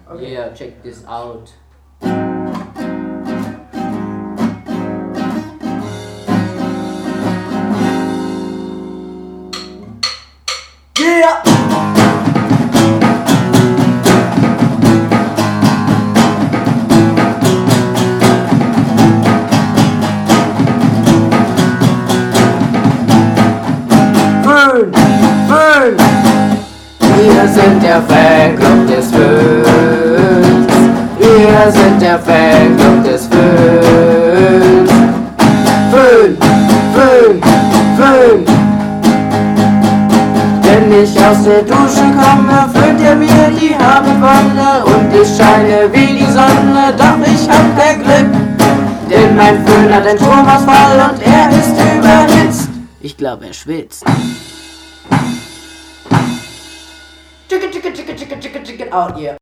Okay. Yeah, check this out. Yeah! Föhn! Föhn! Wir sind der Fanclub des Föhns. Wir sind der Fanclub des Föhns. Föhn, Föhn, Föhn. Wenn ich aus der Dusche komme, föhnt er mir die Haarwanne und ich scheine wie die Sonne, doch ich hab kein Glück. Denn mein Föhn hat einen Stromausfall und er ist überhitzt. Ich glaube, er schwitzt. Chicken, chicken, chicken, chicken, chicken, chicken out, yeah.